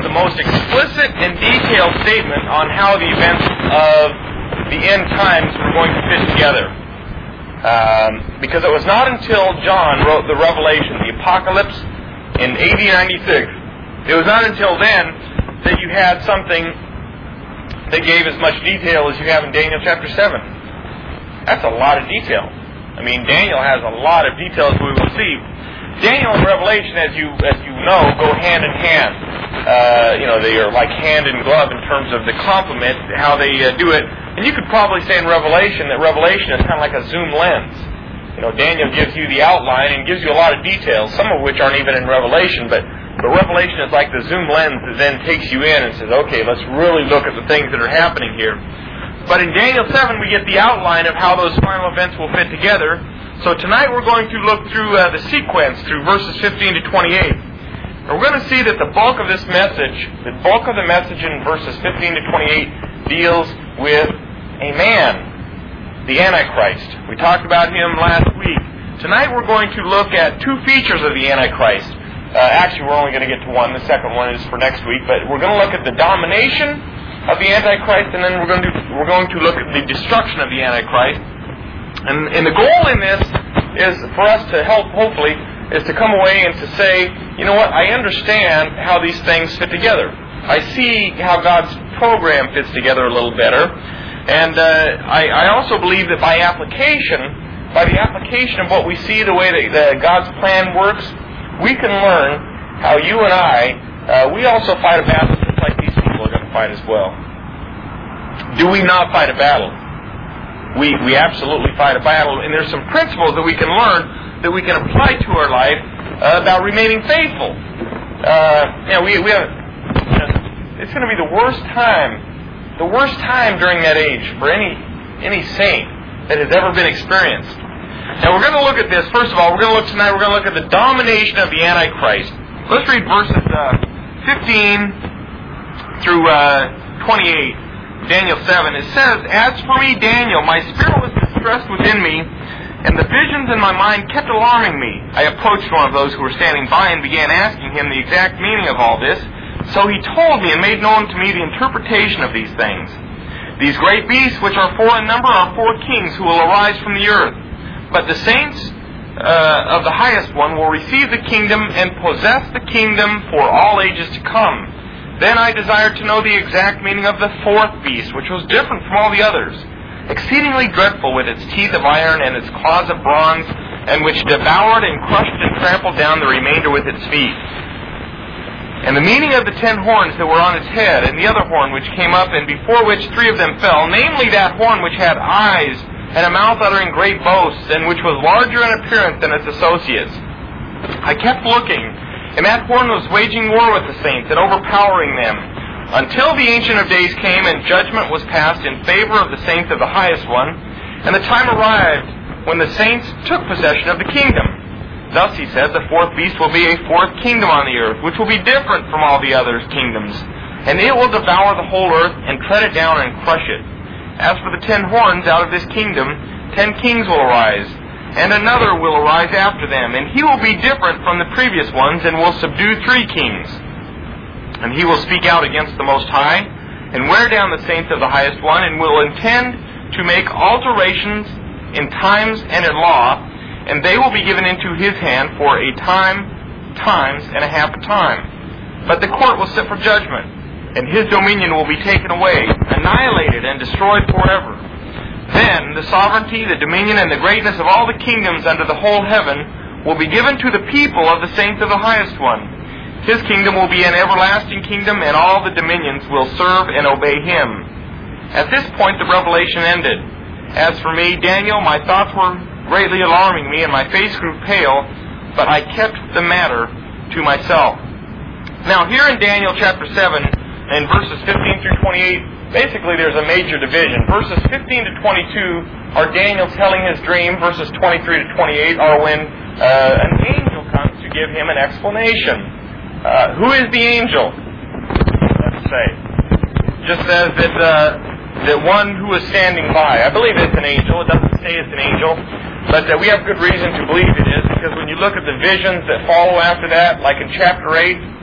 the most explicit and detailed statement on how the events of the end times were going to fit together. Because it was not until John wrote the Revelation, the Apocalypse, in AD 96, it was not until then that you had something that gave as much detail as you have in Daniel chapter 7. That's a lot of detail. I mean, Daniel has a lot of details we will see. Daniel and Revelation, as you know, go hand in hand. They are like hand in glove in terms of the complement, how they do it. And you could probably say in Revelation that Revelation is kind of like a zoom lens. Daniel gives you the outline and gives you a lot of details, some of which aren't even in Revelation, but Revelation is like the zoom lens that then takes you in and says, okay, let's really look at the things that are happening here. But in Daniel 7, we get the outline of how those final events will fit together. So tonight we're going to look through the sequence through verses 15 to 28. And we're going to see that the bulk of this message, the bulk of the message in verses 15 to 28 deals with a man, the Antichrist. We talked about him last week. Tonight we're going to look at two features of the Antichrist. Actually, we're only going to get to one. The second one is for next week. But we're going to look at the domination of the Antichrist, and then we're going to look at the destruction of the Antichrist. And the goal in this is for us to help, hopefully, is to come away and to say, you know what, I understand how these things fit together. I see how God's program fits together a little better. And I also believe that by the application of what we see, the way that God's plan works, we can learn how you and I, we also fight a battle just like these people are going to fight as well. Do we not fight a battle? We absolutely fight a battle, and there's some principles that we can learn that we can apply to our life about remaining faithful. It's going to be the worst time during that age for any saint that has ever been experienced. Now we're going to look at this. First of all, we're going to look at the domination of the Antichrist. Let's read verses 15 through 28. Daniel 7. It says, "As for me, Daniel, my spirit was distressed within me, and the visions in my mind kept alarming me. I approached one of those who were standing by and began asking him the exact meaning of all this. So he told me and made known to me the interpretation of these things. These great beasts, which are four in number, are four kings who will arise from the earth. But the saints of the highest one will receive the kingdom and possess the kingdom for all ages to come. Then I desired to know the exact meaning of the fourth beast, which was different from all the others, exceedingly dreadful, with its teeth of iron and its claws of bronze, and which devoured and crushed and trampled down the remainder with its feet. And the meaning of the 10 horns that were on its head, and the other horn which came up, and before which 3 of them fell, namely that horn which had eyes and a mouth uttering great boasts, and which was larger in appearance than its associates. I kept looking, and that horn was waging war with the saints and overpowering them, until the Ancient of Days came and judgment was passed in favor of the saints of the highest one, and the time arrived when the saints took possession of the kingdom. Thus, he said, the fourth beast will be a fourth kingdom on the earth, which will be different from all the other kingdoms, and it will devour the whole earth and tread it down and crush it. As for the 10 horns, out of this kingdom 10 kings will arise, and another will arise after them, and he will be different from the previous ones, and will subdue 3 kings. And he will speak out against the Most High, and wear down the saints of the highest one, and will intend to make alterations in times and in law, and they will be given into his hand for a time, times, and a half a time. But the court will sit for judgment, and his dominion will be taken away, annihilated, and destroyed forever. Then the sovereignty, the dominion, and the greatness of all the kingdoms under the whole heaven will be given to the people of the saints of the highest one. His kingdom will be an everlasting kingdom, and all the dominions will serve and obey him." At this point the revelation ended. As for me, Daniel, my thoughts were greatly alarming me, and my face grew pale, but I kept the matter to myself. Now here in Daniel chapter 7, in verses 15 through 28, basically there's a major division. Verses 15 to 22 are Daniel telling his dream. Verses 23 to 28 are when an angel comes to give him an explanation. Who is the angel? Let's say. It just says that one who is standing by. I believe it's an angel. It doesn't say it's an angel. But we have good reason to believe it is, because when you look at the visions that follow after that, like in chapter 8,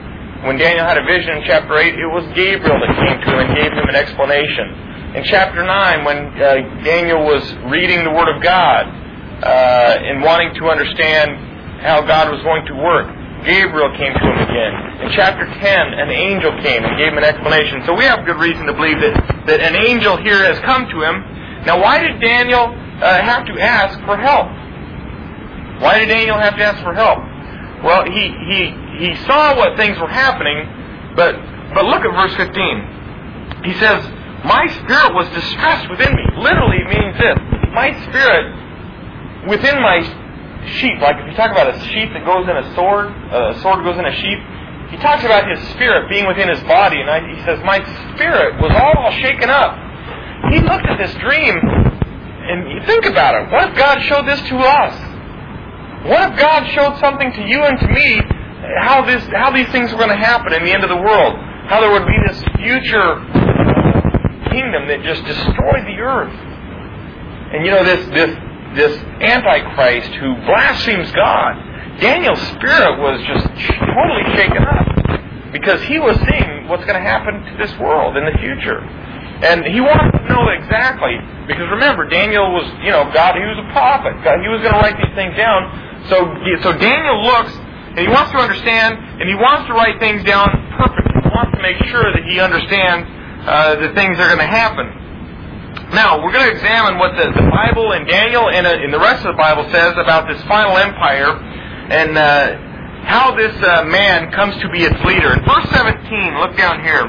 When Daniel had a vision in chapter 8, it was Gabriel that came to him and gave him an explanation. In chapter 9, when Daniel was reading the Word of God and wanting to understand how God was going to work, Gabriel came to him again. In chapter 10, an angel came and gave him an explanation. So we have good reason to believe that an angel here has come to him. Now, why did Daniel have to ask for help? Why did Daniel have to ask for help? Well, he saw what things were happening, but look at verse 15. He says, my spirit was distressed within me. Literally means this. My spirit within my sheep. Like if you talk about a sheep that goes in a sword goes in a sheep. He talks about his spirit being within his body, and he says, my spirit was all shaken up. He looked at this dream, and you think about it. What if God showed this to us? What if God showed something to you and to me, how these things were going to happen in the end of the world? How there would be this future kingdom that just destroyed the earth. And you know, this Antichrist who blasphemes God, Daniel's spirit was just totally shaken up because he was seeing what's going to happen to this world in the future. And he wanted to know exactly, because remember, Daniel was, God, he was a prophet. God, he was going to write these things down. So Daniel looks, and he wants to understand, and he wants to write things down perfectly. He wants to make sure that he understands the things that are going to happen. Now, we're going to examine what the Bible and Daniel and the rest of the Bible says about this final empire and how this man comes to be its leader. In verse 17, look down here.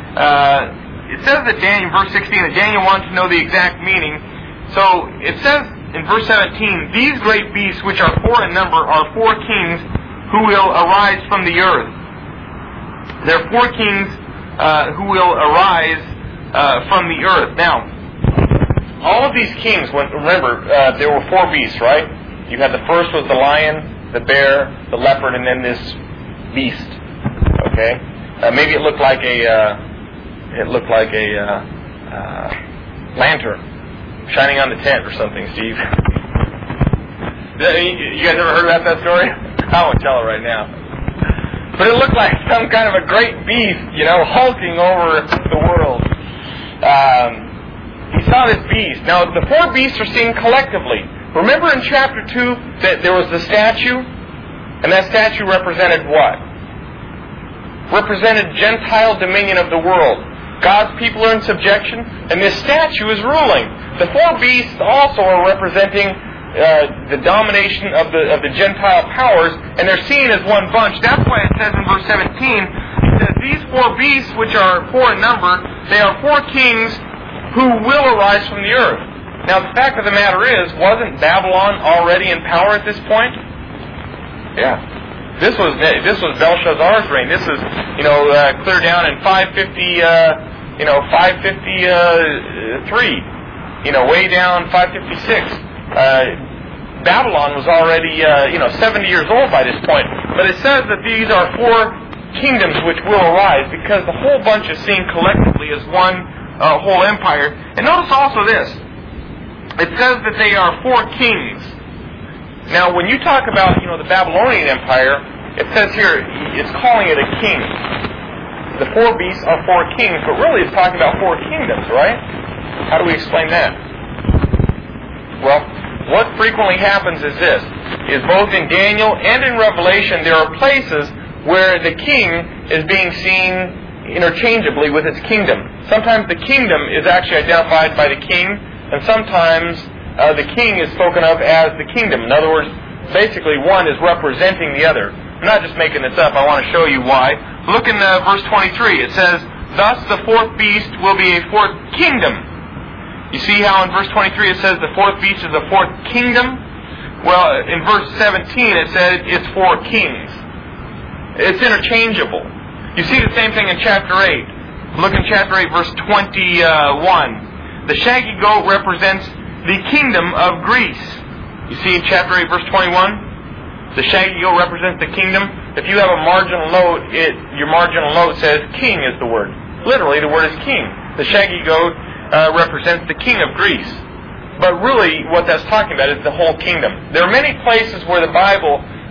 It says that Daniel, verse 16, that Daniel wanted to know the exact meaning. So it says in verse 17, these great beasts, which are 4 in number, are 4 kings who will arise from the earth. There are 4 kings who will arise from the earth. Now, all of these kings, remember, there were 4 beasts, right? You had the first was the lion, the bear, the leopard, and then this beast. Okay, maybe it looked like a lantern shining on the tent or something, Steve. You guys ever heard about that story? I won't tell it right now. But it looked like some kind of a great beast, hulking over the world. He saw this beast. Now, the 4 beasts are seen collectively. Remember in chapter 2 that there was the statue? And that statue represented what? Represented Gentile dominion of the world. God's people are in subjection, and this statue is ruling. The 4 beasts also are representing the domination of the Gentile powers, and they're seen as one bunch. That's why it says in verse 17, it says, these 4 beasts, which are 4 in number, they are 4 kings who will arise from the earth. Now, the fact of the matter is, wasn't Babylon already in power at this point? Yeah. This was Belshazzar's reign. This is, clear down in 553. Way down 556. Babylon was already, 70 years old by this point. But it says that these are 4 kingdoms which will arise because the whole bunch is seen collectively as one whole empire. And notice also this. It says that they are 4 kings. Now, when you talk about, the Babylonian Empire, it says here, it's calling it a king. The 4 beasts are 4 kings, but really it's talking about 4 kingdoms, right? How do we explain that? Well, what frequently happens is this, is both in Daniel and in Revelation, there are places where the king is being seen interchangeably with its kingdom. Sometimes the kingdom is actually identified by the king, and sometimes the king is spoken of as the kingdom. In other words, basically one is representing the other. I'm not just making this up. I want to show you why. Look in verse 23. It says, thus the 4th beast will be a 4th kingdom. You see how in verse 23 it says the 4th beast is a 4th kingdom? Well, in verse 17 it says it's 4 kings. It's interchangeable. You see the same thing in chapter 8. Look in chapter 8, verse 21. The shaggy goat represents the kingdom of Greece. You see in chapter 8, verse 21, the shaggy goat represents the kingdom. If you have a marginal note, your marginal note says king is the word. Literally, the word is king. The shaggy goat represents the king of Greece. But really, what that's talking about is the whole kingdom. There are many places where the Bible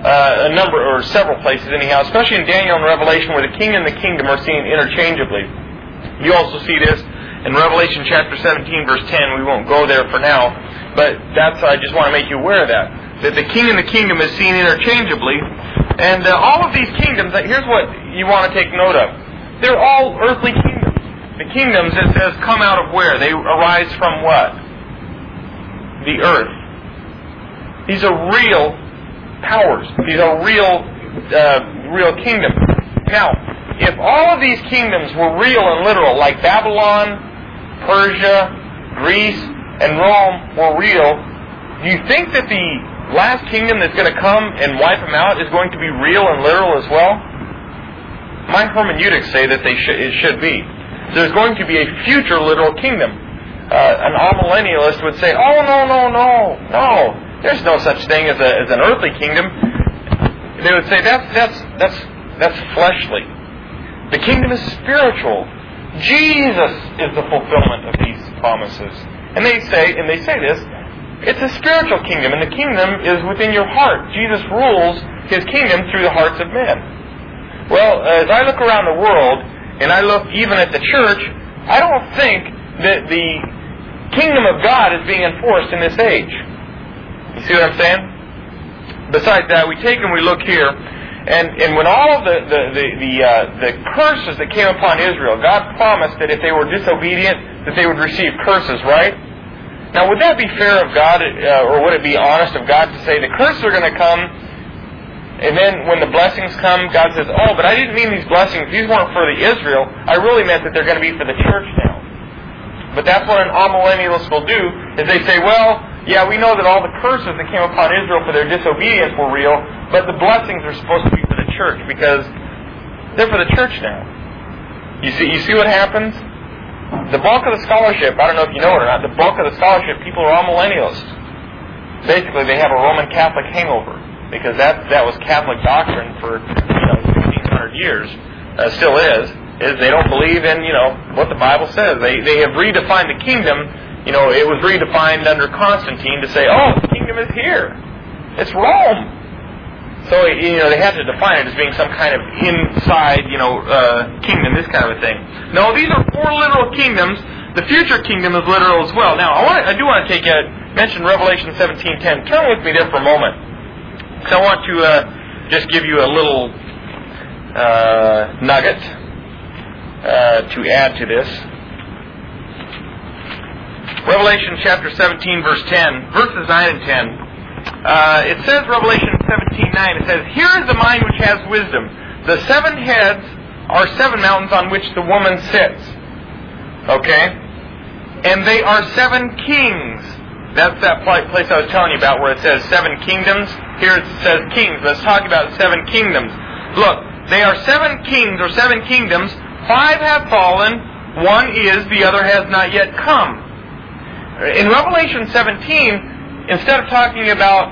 a number or several places anyhow, especially in Daniel and Revelation, where the king and the kingdom are seen interchangeably. You also see this in Revelation chapter 17, verse 10. We won't go there for now, but I just want to make you aware of that the king and the kingdom is seen interchangeably. And all of these kingdoms, here's what you want to take note of. They're all earthly kingdoms. The kingdoms, it says, come out of where? They arise from what? The earth. These are real powers. These are real kingdoms. Now, if all of these kingdoms were real and literal, like Babylon, Persia, Greece, and Rome were real, do you think that the last kingdom that's going to come and wipe them out is going to be real and literal as well? My hermeneutics say that it should be. There's going to be a future literal kingdom. An amillennialist would say, oh, no. There's no such thing as an earthly kingdom. They would say that's fleshly. The kingdom is spiritual. Jesus is the fulfillment of these promises. And they say this, it's a spiritual kingdom, and the kingdom is within your heart. Jesus rules His kingdom through the hearts of men. Well, as I look around the world, and I look even at the church, I don't think that the kingdom of God is being enforced in this age. You see what I'm saying? Besides that, we take and we look here, and when all of the curses that came upon Israel, God promised that if they were disobedient, that they would receive curses, right? Now, would that be fair of God, or would it be honest of God to say the curses are going to come, and then when the blessings come, God says, oh, but I didn't mean these blessings. These weren't for the Israel. I really meant that they're going to be for the church now. But that's what an amillennialist will do, is they say, well, yeah, we know that all the curses that came upon Israel for their disobedience were real, but the blessings are supposed to be for the church, because they're for the church now. You see what happens? The bulk of the scholarship, I don't know if you know it or not, the bulk of the scholarship, people are amillennialists. Basically, they have a Roman Catholic hangover, because that was Catholic doctrine for 1,500 years, still is they don't believe in what the Bible says. They have redefined the kingdom. It was redefined under Constantine to say, oh, the kingdom is here. It's Rome. So, they had to define it as being some kind of inside, kingdom, this kind of a thing. No, these are 4 literal kingdoms. The future kingdom is literal as well. Now, I do want to mention Revelation 17:10. Turn with me there for a moment. Because I want to just give you a little nugget to add to this. Revelation chapter 17, verse 10, verses 9 and 10. It says, Revelation 17:9, it says, here is the mind which has wisdom. The 7 heads are 7 mountains on which the woman sits. Okay? And they are 7 kings. That's that place I was telling you about where it says 7 kingdoms. Here it says kings. Let's talk about 7 kingdoms. Look, they are 7 kings or 7 kingdoms. 5 have fallen. 1 is, the other has not yet come. In Revelation 17, instead of talking about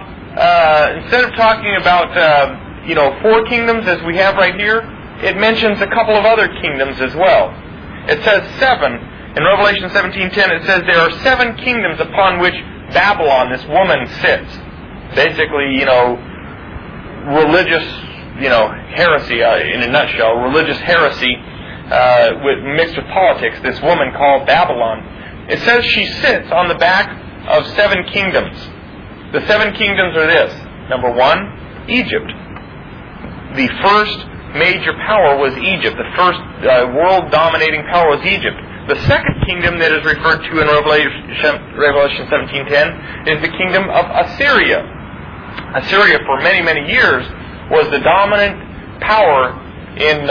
4 kingdoms as we have right here, it mentions a couple of other kingdoms as well. It says 7 in Revelation 17:10. It says there are 7 kingdoms upon which Babylon, this woman, sits. Basically, religious, heresy in a nutshell. Religious heresy mixed with politics. This woman called Babylon. It says she sits on the back of 7 kingdoms. The 7 kingdoms are this. Number 1, Egypt. The first major power was Egypt. The first world-dominating power was Egypt. The second kingdom that is referred to in Revelation 17:10 is the kingdom of Assyria. Assyria, for many, many years, was the dominant power in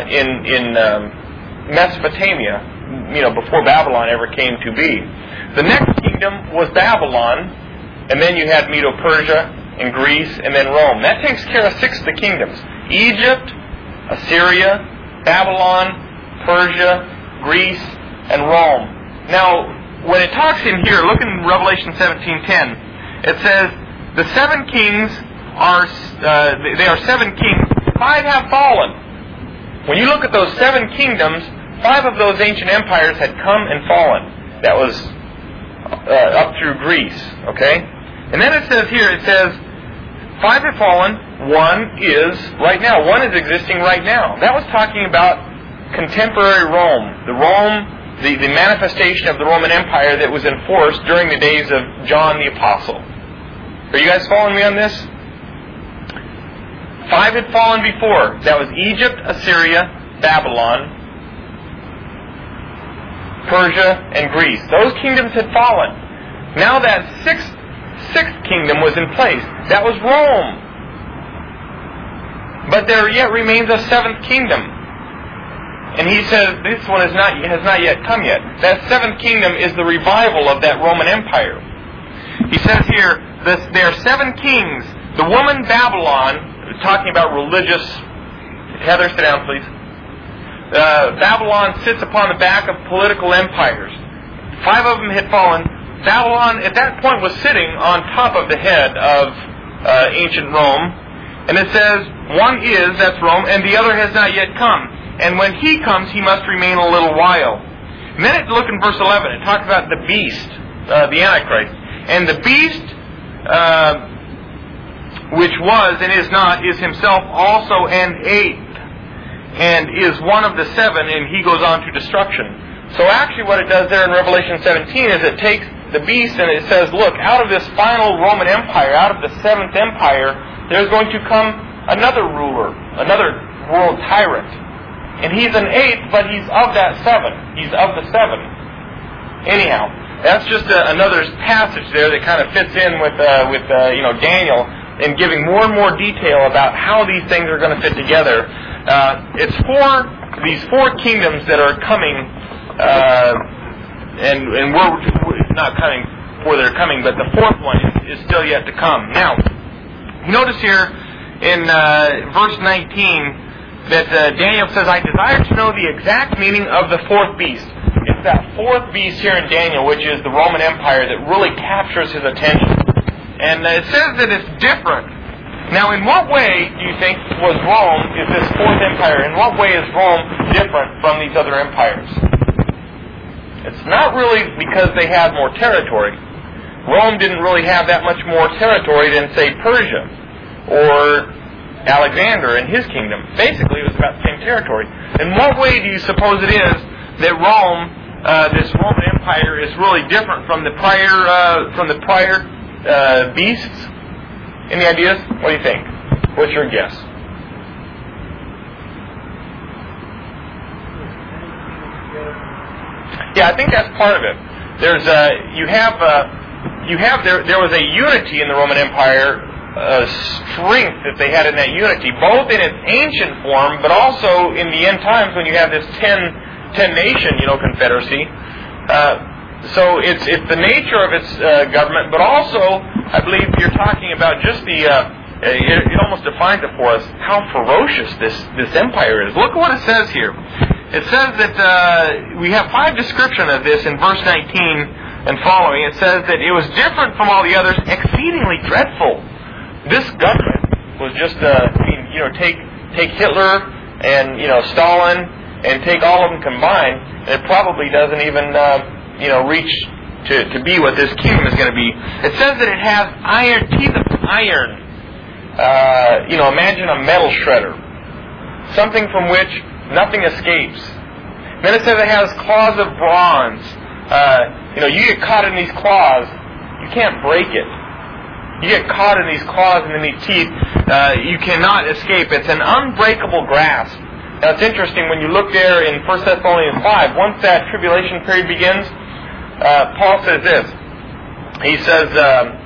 Mesopotamia, before Babylon ever came to be. The next kingdom was Babylon, and then you had Medo-Persia and Greece, and then Rome. That takes care of 6 of the kingdoms. Egypt, Assyria, Babylon, Persia, Greece, and Rome. Now, when it talks in here, look in Revelation 17:10. It says, the 7 kings are, they are 7 kings. 5 have fallen. When you look at those 7 kingdoms, 5 of those ancient empires had come and fallen. That was up through Greece, okay? And then it says here, 5 have fallen, 1 is right now. 1 is existing right now. That was talking about contemporary Rome, the manifestation of the Roman Empire that was enforced during the days of John the Apostle. Are you guys following me on this? 5 had fallen before. That was Egypt, Assyria, Babylon, Persia, and Greece. Those kingdoms had fallen. Now that sixth kingdom was in place. That was Rome. But there yet remains a 7th kingdom. And he says this one has not yet come yet. That 7th kingdom is the revival of that Roman Empire. He says here, there are 7 kings. The woman Babylon, talking about religious... Heather, sit down, please. Babylon sits upon the back of political empires. 5 of them had fallen. Babylon, at that point, was sitting on top of the head of ancient Rome. And it says, one is, that's Rome, and the other has not yet come. And when he comes, he must remain a little while. And then look in verse 11. It talks about the beast, the Antichrist. And the beast, which was and is not, is himself also an 8th, and is one of the 7, and he goes on to destruction. So actually what it does there in Revelation 17 is it takes the beast and it says, look, out of this final Roman Empire, out of the 7th empire, there's going to come another ruler, another world tyrant. And he's an 8th, but he's of that 7. He's of the 7. Anyhow, that's just another passage there that kind of fits in with Daniel in giving more and more detail about how these things are going to fit together. It's these 4 kingdoms that are coming, and we're not coming before they're coming, but the 4th one is still yet to come. Now, notice here in verse 19 that Daniel says, I desire to know the exact meaning of the 4th beast. It's that 4th beast here in Daniel, which is the Roman Empire, that really captures his attention. And it says that it's different. Now, in what way do you think is this 4th empire, in what way is Rome different from these other empires? It's not really because they have more territory. Rome didn't really have that much more territory than, say, Persia or Alexander and his kingdom. Basically, it was about the same territory. In what way do you suppose it is that Rome, this Roman Empire, is really different from the prior beasts? Any ideas? What do you think? What's your guess? Yeah, I think that's part of it. There was a unity in the Roman Empire, strength that they had in that unity, both in its ancient form, but also in the end times when you have this 10-nation, confederacy. So it's the nature of its government, but also, I believe you're talking about just it almost defines it for us how ferocious this empire is. Look at what it says here. It says that we have 5 description of this in verse 19 and following. It says that it was different from all the others, exceedingly dreadful. This government was just, take Hitler and, Stalin and take all of them combined, and it probably doesn't even, reach to be what this kingdom is going to be. It says that it has teeth of iron. Imagine a metal shredder. Something from which nothing escapes. Then it says it has claws of bronze. You get caught in these claws, you can't break it. You get caught in these claws and in these teeth, you cannot escape. It's an unbreakable grasp. Now it's interesting when you look there in 1 Thessalonians 5, once that tribulation period begins, Paul says this. He says that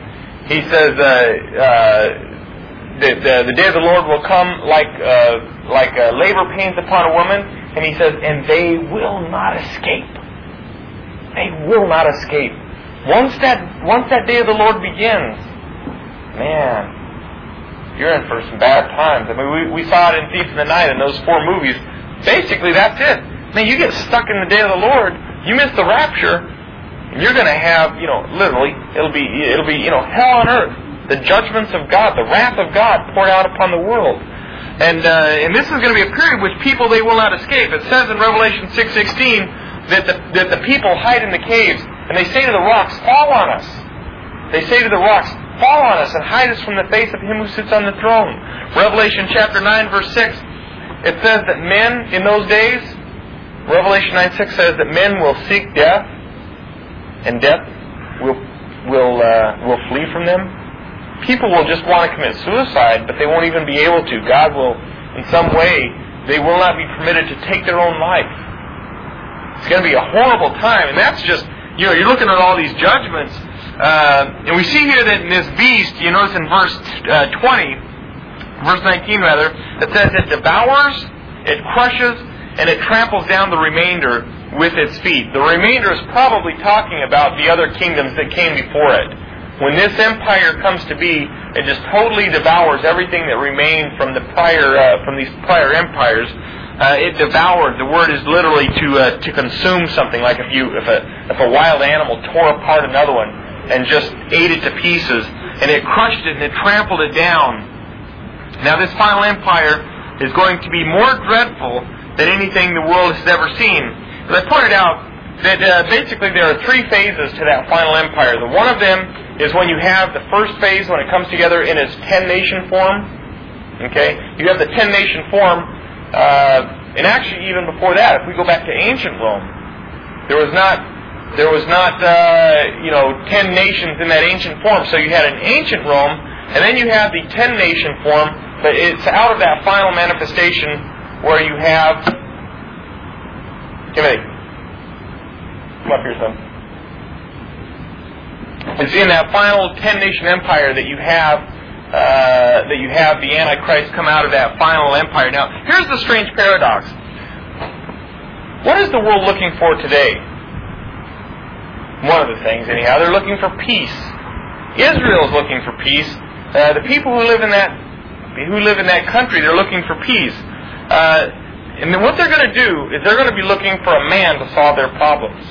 the day of the Lord will come like labor pains upon a woman, and he says, and they will not escape. They will not escape. Once that day of the Lord begins, man, you're in for some bad times. I mean, we saw it in Thief in the Night in those 4 movies. Basically, that's it. Man, you get stuck in the day of the Lord, you miss the rapture, and you're going to have, literally, it'll be, hell on earth. The judgments of God, the wrath of God poured out upon the world. And this is going to be a period which people, they will not escape. It says in Revelation 6:16 that the people hide in the caves, and they say to the rocks, fall on us. They say to the rocks, fall on us and hide us from the face of Him who sits on the throne. Revelation chapter 9, verse 6, it says that men in those days, Revelation 9:6 says that men will seek death, and death will flee from them. People will just want to commit suicide, but they won't even be able to. God will, in some way, they will not be permitted to take their own life. It's going to be a horrible time, and that's just, you're looking at all these judgments, and we see here that in this beast, you notice in verse 19 rather, it says it devours, it crushes, and it tramples down the remainder with its feet. The remainder is probably talking about the other kingdoms that came before it. When this empire comes to be, it just totally devours everything that remained from the from these prior empires. It devoured. The word is literally to consume something, like if a wild animal tore apart another one and just ate it to pieces, and it crushed it and it trampled it down. Now this final empire is going to be more dreadful than anything the world has ever seen. As I pointed out, that basically there are three phases to that final empire. The one of them is when you have the first phase, when it comes together in its 10-nation form. Okay, you have the 10-nation form, and actually even before that, if we go back to ancient Rome, there was not 10 nations in that ancient form. So you had an ancient Rome, and then you have the 10-nation form, but it's out of that final manifestation where you have... Timothy, come up here, son. It's in that final 10-nation empire that you have the Antichrist come out of that final empire. Now, here's the strange paradox. What is the world looking for today? One of the things, anyhow, they're looking for peace. Israel is looking for peace. The people who live in that country, they're looking for peace. And then what they're going to do is they're going to be looking for a man to solve their problems.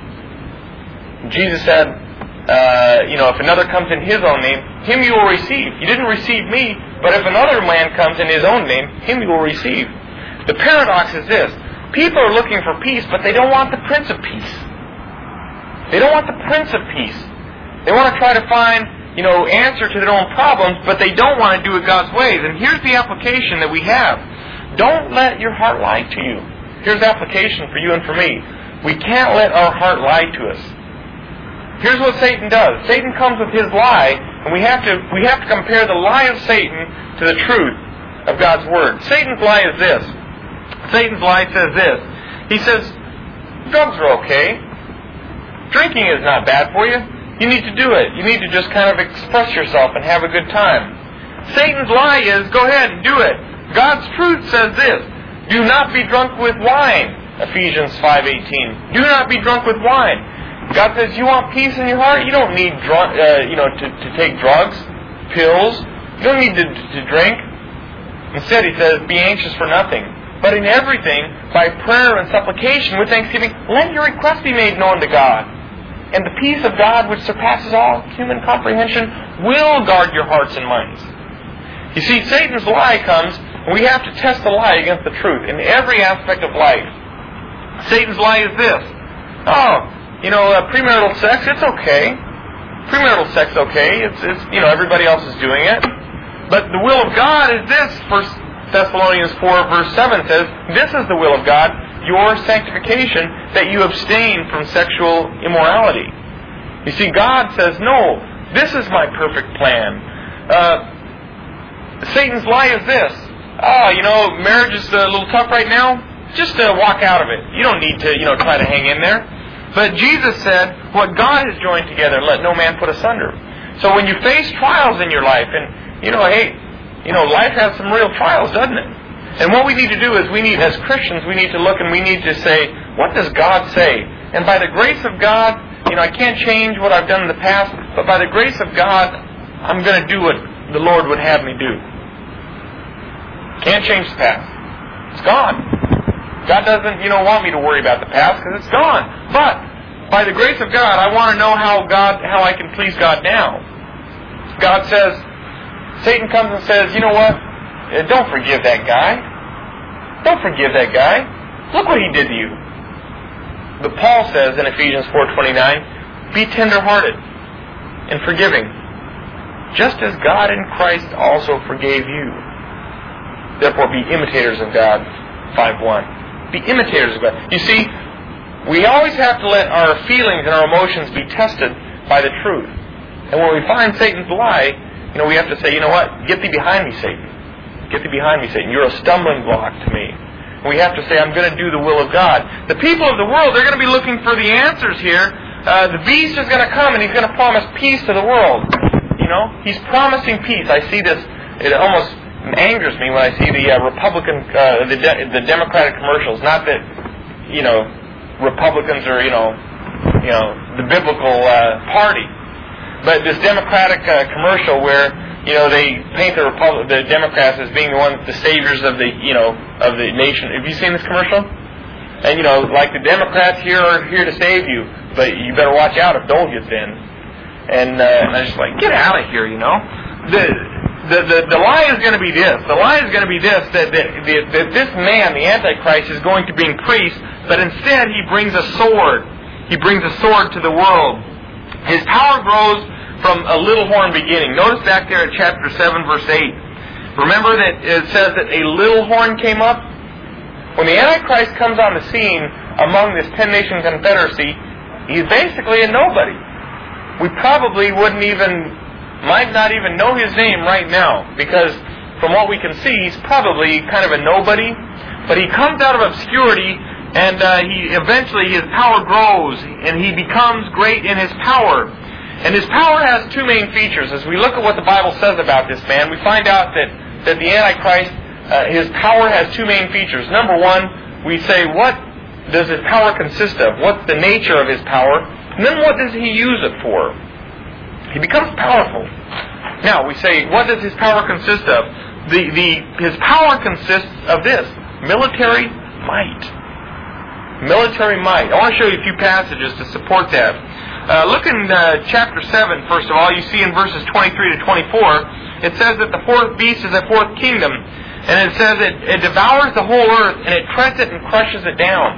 Jesus said, if another comes in his own name, him you will receive. You didn't receive me, but if another man comes in his own name, him you will receive. The paradox is this. People are looking for peace, but they don't want the Prince of Peace. They don't want the Prince of Peace. They want to try to find, answer to their own problems, but they don't want to do it God's ways. And here's the application that we have. Don't let your heart lie to you. Here's the application for you and for me. We can't let our heart lie to us. Here's what Satan does. Satan comes with his lie, and we have to compare the lie of Satan to the truth of God's Word. Satan's lie is this. Satan's lie says this. He says, drugs are okay. Drinking is not bad for you. You need to do it. You need to just kind of express yourself and have a good time. Satan's lie is, go ahead and do it. God's truth says this. Do not be drunk with wine. Ephesians 5:18. Do not be drunk with wine. God says, you want peace in your heart? You don't need to take drugs, pills. You don't need to drink. Instead, he says, be anxious for nothing. But in everything, by prayer and supplication with thanksgiving, let your request be made known to God. And the peace of God, which surpasses all human comprehension, will guard your hearts and minds. You see, Satan's lie comes, and we have to test the lie against the truth in every aspect of life. Satan's lie is this. Premarital sex, it's okay. Premarital sex, okay. It's everybody else is doing it. But the will of God is this. 1 Thessalonians 4 verse 7 says, this is the will of God, your sanctification, that you abstain from sexual immorality. You see, God says, no, this is my perfect plan. Satan's lie is this. Marriage is a little tough right now. Just walk out of it. You don't need to, try to hang in there. But Jesus said, what God has joined together, let no man put asunder. So when you face trials in your life, and, life has some real trials, doesn't it? And what we need to do is as Christians, we need to look and we need to say, what does God say? And by the grace of God, I can't change what I've done in the past, but by the grace of God, I'm going to do what the Lord would have me do. Can't change the past. It's gone. God doesn't, want me to worry about the past because it's gone. But by the grace of God, I want to know how I can please God now. God says, Satan comes and says, you know what? Don't forgive that guy. Don't forgive that guy. Look what he did to you. But Paul says in Ephesians 4:29, be tender-hearted and forgiving. just as God in Christ also forgave you. Therefore be imitators of God. 5:1. Be imitators of God. You see, we always have to let our feelings and our emotions be tested by the truth. And when we find Satan's lie, we have to say, you know what? Get thee behind me, Satan. Get thee behind me, Satan. You're a stumbling block to me. We have to say, I'm going to do the will of God. The people of the world, they're going to be looking for the answers here. The beast is going to come and he's going to promise peace to the world. He's promising peace. I see this. It almost angers me when I see the Republican, the Democratic commercials. Not that, Republicans are, the biblical party. But this Democratic commercial where, they paint the Democrats as being the saviors of the nation. Have you seen this commercial? And, like the Democrats here are here to save you, but you better watch out if Dole gets in. And I just like, get out of here, The lie is going to be this. The lie is going to be this, that this man, the Antichrist, is going to be increased, but instead he brings a sword. He brings a sword to the world. His power grows from a little horn beginning. Notice back there in chapter 7, verse 8. Remember that it says that a little horn came up? When the Antichrist comes on the scene among this 10-nation confederacy, he's basically a nobody. We probably might not even know his name right now, because from what we can see, he's probably kind of a nobody. But he comes out of obscurity, and his power grows, and he becomes great in his power. And his power has two main features. As we look at what the Bible says about this man, we find out that the Antichrist, his power has two main features. Number one, we say, what does his power consist of? What's the nature of his power? And then what does he use it for? He becomes powerful. Now, we say, what does his power consist of? His power consists of this: military might. Military might. I want to show you a few passages to support that. Look in chapter 7, first of all. You see in verses 23 to 24, it says that the fourth beast is a fourth kingdom. And it says it devours the whole earth, and it treads it and crushes it down.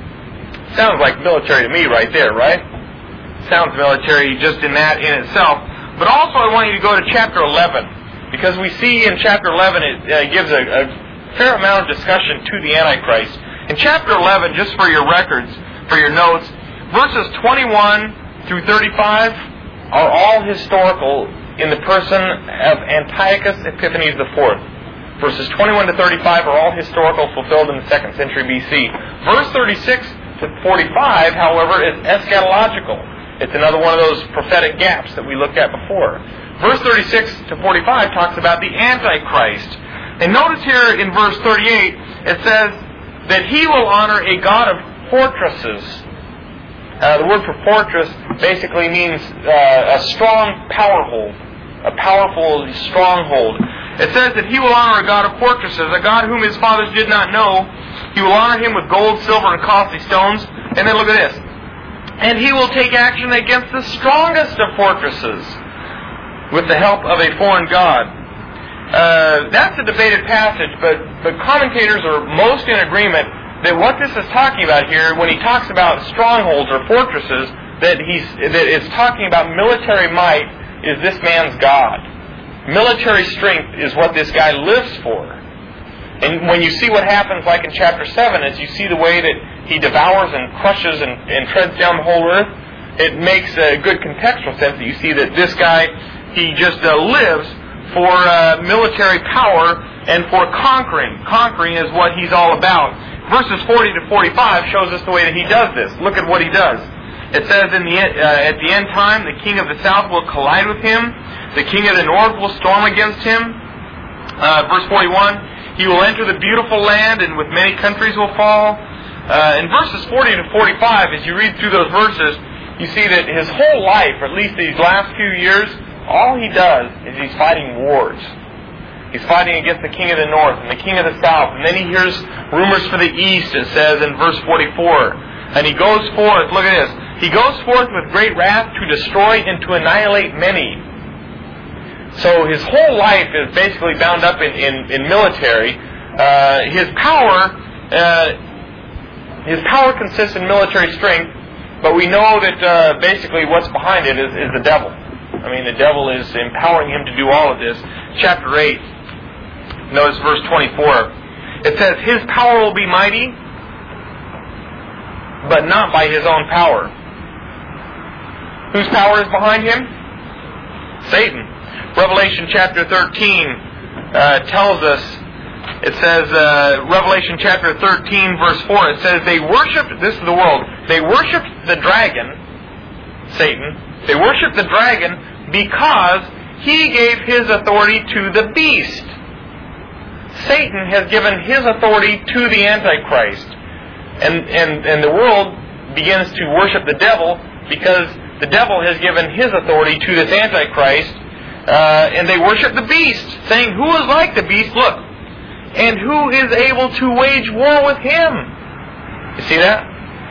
Sounds like military to me right there, right? Sounds military just in that in itself. But also I want you to go to chapter 11, because we see in chapter 11 it gives a fair amount of discussion to the Antichrist. In chapter 11, just for your records, for your notes, verses 21 through 35 are all historical in the person of Antiochus Epiphanes IV. Verses 21 to 35 are all historical, fulfilled in the 2nd century BC. Verse 36 to 45, however, is eschatological. It's another one of those prophetic gaps that we looked at before. Verse 36 to 45 talks about the Antichrist. And notice here in verse 38, it says that he will honor a God of fortresses. The word for fortress basically means a strong powerhold, a powerful stronghold. It says that he will honor a God of fortresses, a God whom his fathers did not know. He will honor him with gold, silver, and costly stones. And then look at this. And he will take action against the strongest of fortresses with the help of a foreign god. That's a debated passage, but commentators are most in agreement that what this is talking about here, when he talks about strongholds or fortresses, that it's talking about military might is this man's God. Military strength is what this guy lives for. And when you see what happens, like in chapter 7, as you see the way that he devours and crushes and treads down the whole earth, it makes a good contextual sense that you see that this guy, he just lives for military power and for conquering. Conquering is what he's all about. Verses 40 to 45 shows us the way that he does this. Look at what he does. It says at the end time, the king of the south will collide with him. The king of the north will storm against him. Verse 41, he will enter the beautiful land, and with many countries will fall. In verses 40 to 45, as you read through those verses, you see that his whole life, or at least these last few years, all he does is he's fighting wars. He's fighting against the king of the north and the king of the south. And then he hears rumors for the east, it says in verse 44. And he goes forth, look at this, he goes forth with great wrath to destroy and to annihilate many. So his whole life is basically bound up in military. His power consists in military strength, but we know that basically what's behind it is the devil. I mean, the devil is empowering him to do all of this. Chapter 8, notice verse 24. It says, his power will be mighty, but not by his own power. Whose power is behind him? Satan. Revelation chapter 13 tells us, it says, Revelation chapter 13 verse 4, it says, they worshiped, this is the world, they worshiped the dragon, Satan, they worshiped the dragon because he gave his authority to the beast. Satan has given his authority to the Antichrist. And the world begins to worship the devil because the devil has given his authority to this Antichrist. And they worship the beast, saying, who is like the beast? Look. And who is able to wage war with him? You see that?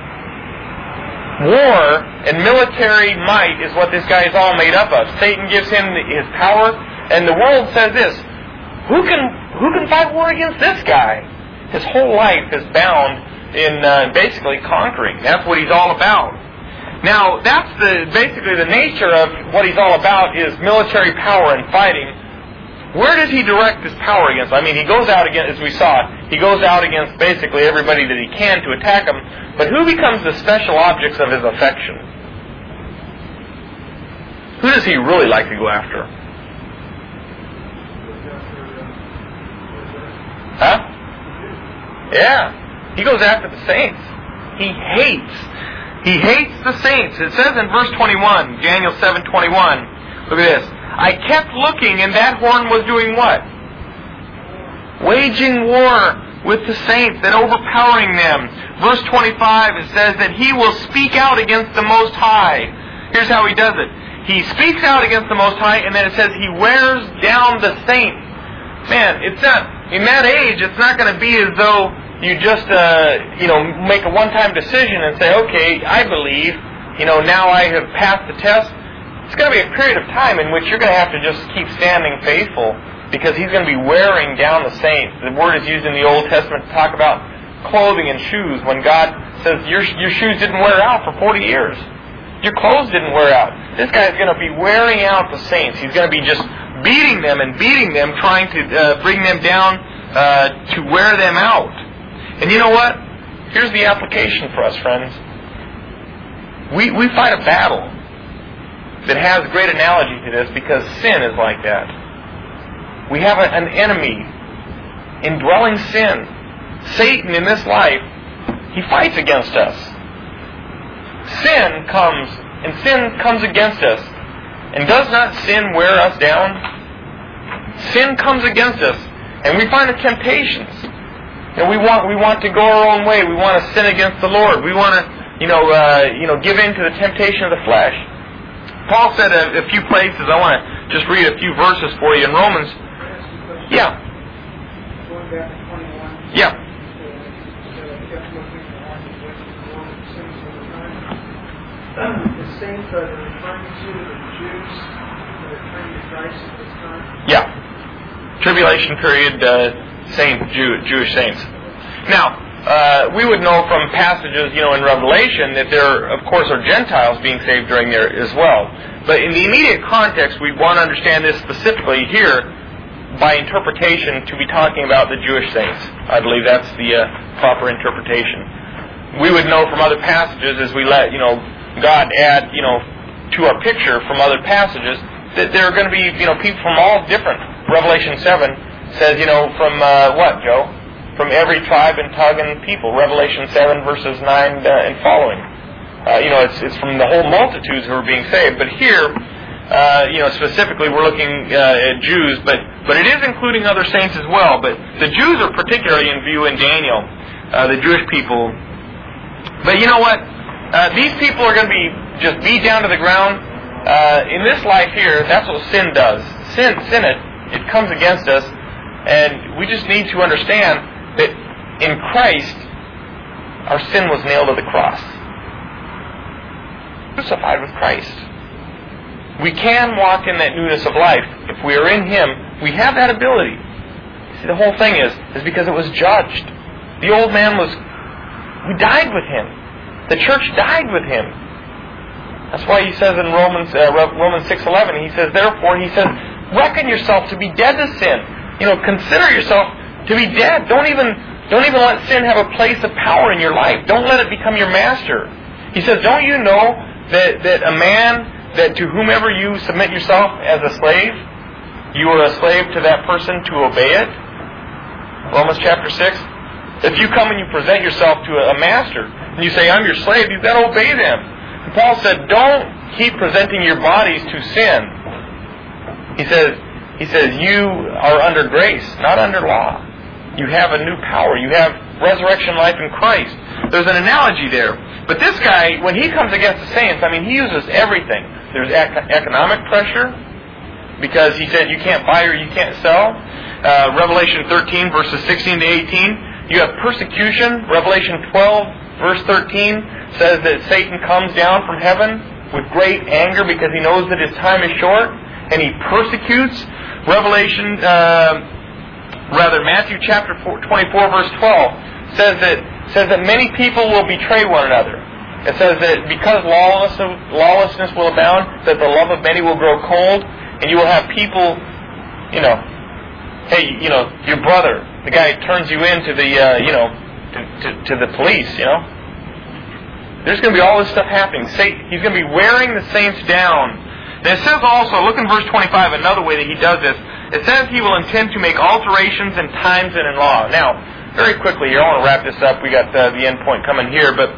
War and military might is what this guy is all made up of. Satan gives him his power, and the world says this, who can fight war against this guy? His whole life is bound in basically conquering. That's what he's all about. Now, that's basically the nature of what he's all about is military power and fighting. Where does he direct his power against? I mean, he goes out against, as we saw, he goes out against basically everybody that he can to attack him. But who becomes the special objects of his affection? Who does he really like to go after? Huh? Yeah. He goes after the saints. He hates the saints. It says in verse 21, Daniel 7:21, look at this. I kept looking, and that horn was doing what? Waging war with the saints and overpowering them. Verse 25, it says that he will speak out against the Most High. Here's how he does it. He speaks out against the Most High, and then it says he wears down the saints. Man, it's not, in that age, it's not going to be as though you just, make a one-time decision and say, okay, I believe, now I have passed the test. It's going to be a period of time in which you're going to have to just keep standing faithful because he's going to be wearing down the saints. The word is used in the Old Testament to talk about clothing and shoes when God says your shoes didn't wear out for 40 years. Your clothes didn't wear out. This guy's going to be wearing out the saints. He's going to be just beating them, trying to bring them down to wear them out. And you know what? Here's the application for us, friends. We fight a battle that has great analogy to this because sin is like that. We have an enemy, indwelling sin. Satan in this life, he fights against us. Sin comes against us. And does not sin wear us down? Sin comes against us, and we find the temptations. And we want to go our own way. We want to sin against the Lord. We want to, give in to the temptation of the flesh. Paul said a few places. I want to just read a few verses for you in Romans. Yeah. Going back to 21. Yeah. The saints are referring to the Jews that are turning to Christ at this time? Yeah. Tribulation period, Jewish saints. Now, we would know from passages, in Revelation that there, of course, are Gentiles being saved during there as well. But in the immediate context, we want to understand this specifically here by interpretation to be talking about the Jewish saints. I believe that's the proper interpretation. We would know from other passages as we let, God add, to our picture from other passages that there are going to be, people from all different. Revelation 7 says, from what, Joe? From every tribe and tongue and people. Revelation 7 verses 9 and following. It's from the whole multitudes who are being saved. But here, specifically we're looking at Jews, but it is including other saints as well. But the Jews are particularly in view in Daniel, the Jewish people. But you know what? These people are going to be just beat down to the ground. In this life here, that's what sin does. Sin, it comes against us. And we just need to understand that in Christ, our sin was nailed to the cross. Crucified with Christ. We can walk in that newness of life. If we are in Him, we have that ability. See, the whole thing is because it was judged. The old man we died with Him. The church died with Him. That's why he says in Romans 6:11, he says, therefore, he says, reckon yourself to be dead to sin. Consider yourself to be dead. Don't even let sin have a place of power in your life. Don't let it become your master. He says, don't you know that a man, that to whomever you submit yourself as a slave, you are a slave to that person to obey it? Romans chapter 6. If you come and you present yourself to a master, and you say, I'm your slave, you've got to obey them. And Paul said, don't keep presenting your bodies to sin. He says, you are under grace, not under law. You have a new power. You have resurrection life in Christ. There's an analogy there. But this guy, when he comes against the saints, he uses everything. There's economic pressure, because he said you can't buy or you can't sell. Revelation 13, verses 16 to 18. You have persecution. Revelation 12, verse 13 says that Satan comes down from heaven with great anger because he knows that his time is short, and he persecutes. Matthew chapter 24, verse 12 says that many people will betray one another. It says that because lawlessness will abound, that the love of many will grow cold, and you will have people, your brother, the guy turns you in to the, to the police, There's going to be all this stuff happening. He's going to be wearing the saints down. And it says also, look in verse 25, another way that he does this. It says he will intend to make alterations in times and in law. Now, very quickly here, I want to wrap this up. We got the end point coming here, but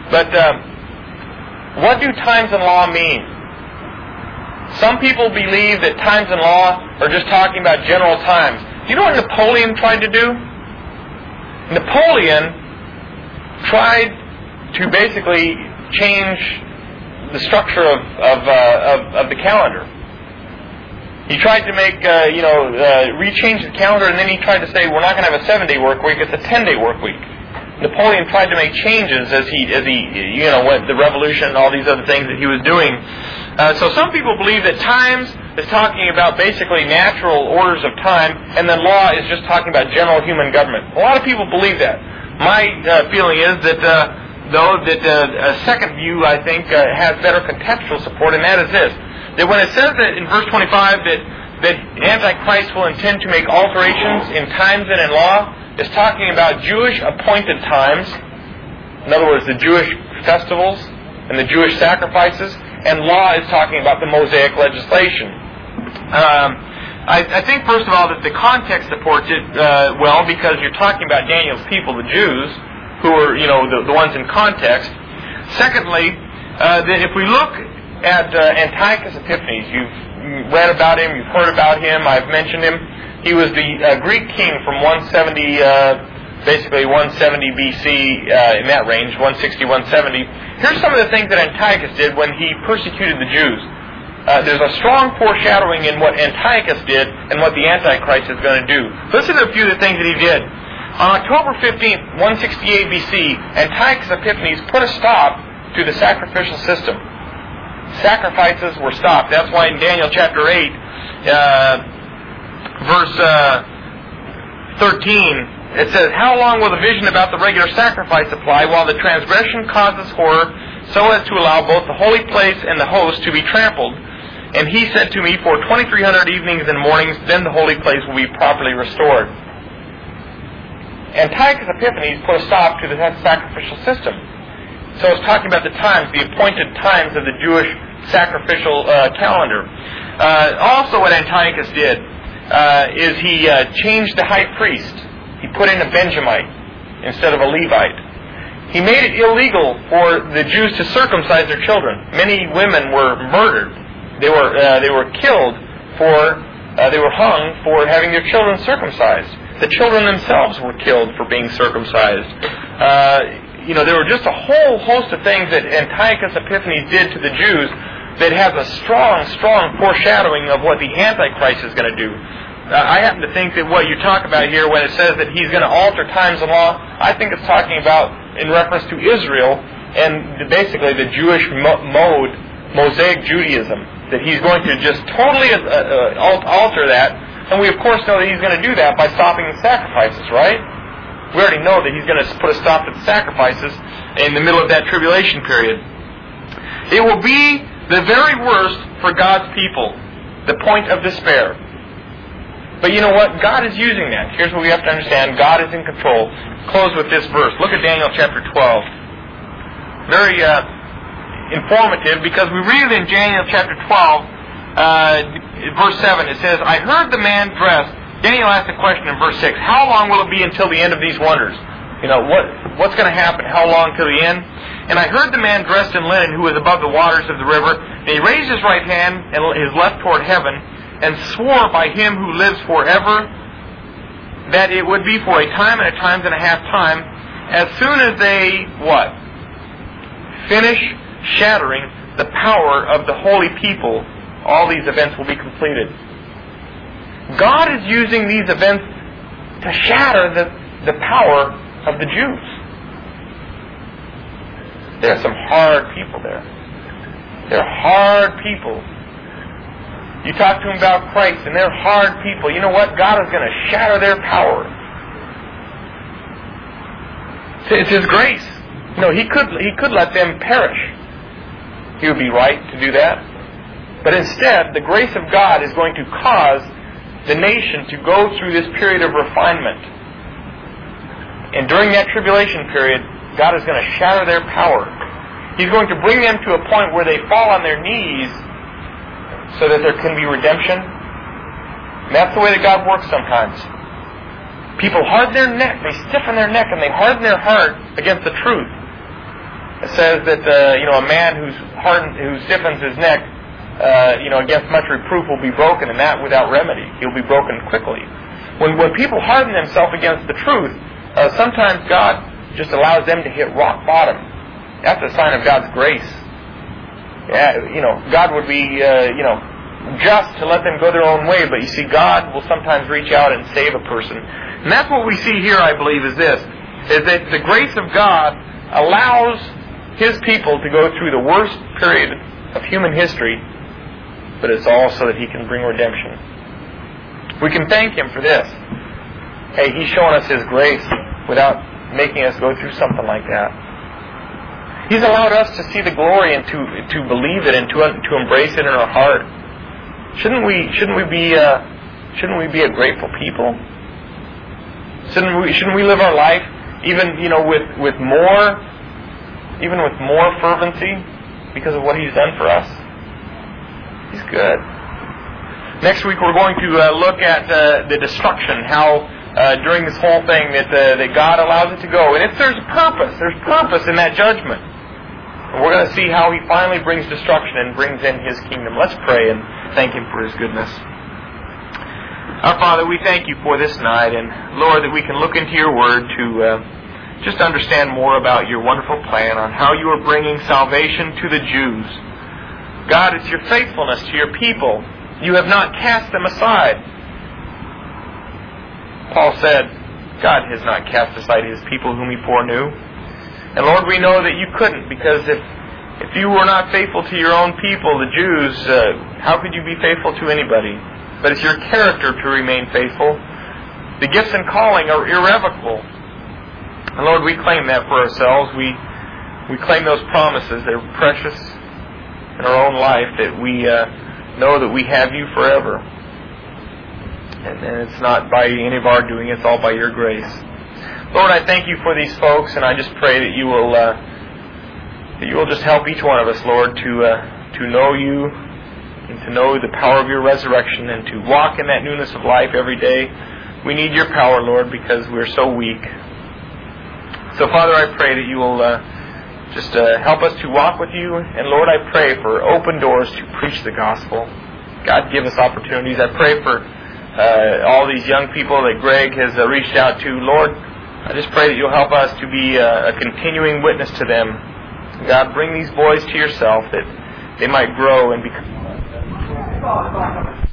what do times and law mean? Some people believe that times and law are just talking about general times. Do you know what Napoleon tried to do? Napoleon tried to basically change the structure of the calendar. He tried to make, rechange the calendar, and then he tried to say, we're not going to have a 7-day work week, it's a 10-day work week. Napoleon tried to make changes as he the revolution and all these other things that he was doing. So some people believe that times is talking about basically natural orders of time, and then law is just talking about general human government. A lot of people believe that. My feeling is that, a second view, I think, has better contextual support, and that is this. That when it says that in verse 25 that Antichrist will intend to make alterations in times and in law, it's talking about Jewish appointed times. In other words, the Jewish festivals and the Jewish sacrifices, and law is talking about the Mosaic legislation. I think, first of all, that the context supports it well, because you're talking about Daniel's people, the Jews, who are, the ones in context. Secondly, that if we look at Antiochus Epiphanes, you've read about him, you've heard about him, I've mentioned him. He was the Greek king from 170, basically 170 BC, in that range, 160, 170. Here's some of the things that Antiochus did when he persecuted the Jews. There's a strong foreshadowing in what Antiochus did and what the Antichrist is going to do. Listen to a few of the things that he did. On October 15th, 168 BC, Antiochus Epiphanes put a stop to the sacrificial system. Sacrifices were stopped. That's why in Daniel chapter 8, verse 13, it says, how long will the vision about the regular sacrifice apply while the transgression causes horror, so as to allow both the holy place and the host to be trampled? And he said to me, for 2,300 evenings and mornings, then the holy place will be properly restored. Antiochus Epiphanes put a stop to the sacrificial system. So it's talking about the times, the appointed times of the Jewish sacrificial calendar. Also what Antiochus did is he changed the high priest. He put in a Benjamite instead of a Levite. He made it illegal for the Jews to circumcise their children. Many women were murdered. They were killed they were hung for having their children circumcised. The children themselves were killed for being circumcised. There were just a whole host of things that Antiochus Epiphanes did to the Jews that has a strong foreshadowing of what the Antichrist is going to do. I happen to think that what you talk about here when it says that he's going to alter times and law, I think it's talking about in reference to Israel and basically the Jewish Mosaic Judaism, that he's going to just totally alter that. And we of course know that he's going to do that by stopping the sacrifices, right? We already know that he's going to put a stop to the sacrifices in the middle of that tribulation period. It will be the very worst for God's people, the point of despair. But you know what? God is using that. Here's what we have to understand. God is in control. Close with this verse. Look at Daniel chapter 12. Very informative, because we read it in Daniel chapter 12, verse 7. It says, I heard the man dressed. Daniel asked a question in verse 6. How long will it be until the end of these wonders? What's going to happen? How long till the end? And I heard the man dressed in linen who was above the waters of the river. And he raised his right hand and his left toward heaven, and swore by him who lives forever that it would be for a time and a times and a half time, as soon as they, what? Finish shattering the power of the holy people, all these events will be completed. God is using these events to shatter the power of the Jews. There are some hard people there. They're hard people. You talk to them about Christ, and they're hard people. You know what? God is going to shatter their power. It's His grace. He could let them perish. He would be right to do that. But instead, the grace of God is going to cause the nation to go through this period of refinement. And during that tribulation period, God is going to shatter their power. He's going to bring them to a point where they fall on their knees so that there can be redemption. And that's the way that God works sometimes. People harden their neck, they stiffen their neck, and they harden their heart against the truth. It says that a man who stiffens his neck against much reproof will be broken, and that without remedy. He'll be broken quickly. When people harden themselves against the truth, sometimes God just allows them to hit rock bottom. That's a sign of God's grace. God would be, just to let them go their own way, but you see, God will sometimes reach out and save a person. And that's what we see here, I believe, is that the grace of God allows His people to go through the worst period of human history, but it's all so that He can bring redemption. We can thank Him for this. Hey, He's showing us His grace without making us go through something like that. He's allowed us to see the glory and to believe it and to embrace it in our heart. Shouldn't we be a grateful people? Shouldn't we live our life even with more fervency because of what He's done for us? He's good. Next week we're going to look at the destruction, how during this whole thing that God allows it to go, and there's purpose in that judgment. And we're going to see how He finally brings destruction and brings in His kingdom. Let's pray and thank Him for His goodness. Our Father, we thank You for this night, and Lord, that we can look into Your Word to just understand more about Your wonderful plan on how You are bringing salvation to the Jews. God, it's Your faithfulness to Your people. You have not cast them aside. Paul said, God has not cast aside His people whom He foreknew. And Lord, we know that You couldn't, because if You were not faithful to Your own people, the Jews, how could You be faithful to anybody? But it's Your character to remain faithful. The gifts and calling are irrevocable. And Lord, we claim that for ourselves. We claim those promises. They're precious in our own life, that we know that we have You forever. And it's not by any of our doing, it's all by Your grace. Lord, I thank You for these folks, and I just pray that You will just help each one of us, Lord, to know You and to know the power of Your resurrection and to walk in that newness of life every day. We need Your power, Lord, because we're so weak. So, Father, I pray that You will just help us to walk with You, and Lord, I pray for open doors to preach the gospel. God, give us opportunities. I pray for all these young people that Greg has reached out to. Lord, I just pray that You'll help us to be a continuing witness to them. God, bring these boys to Yourself that they might grow and become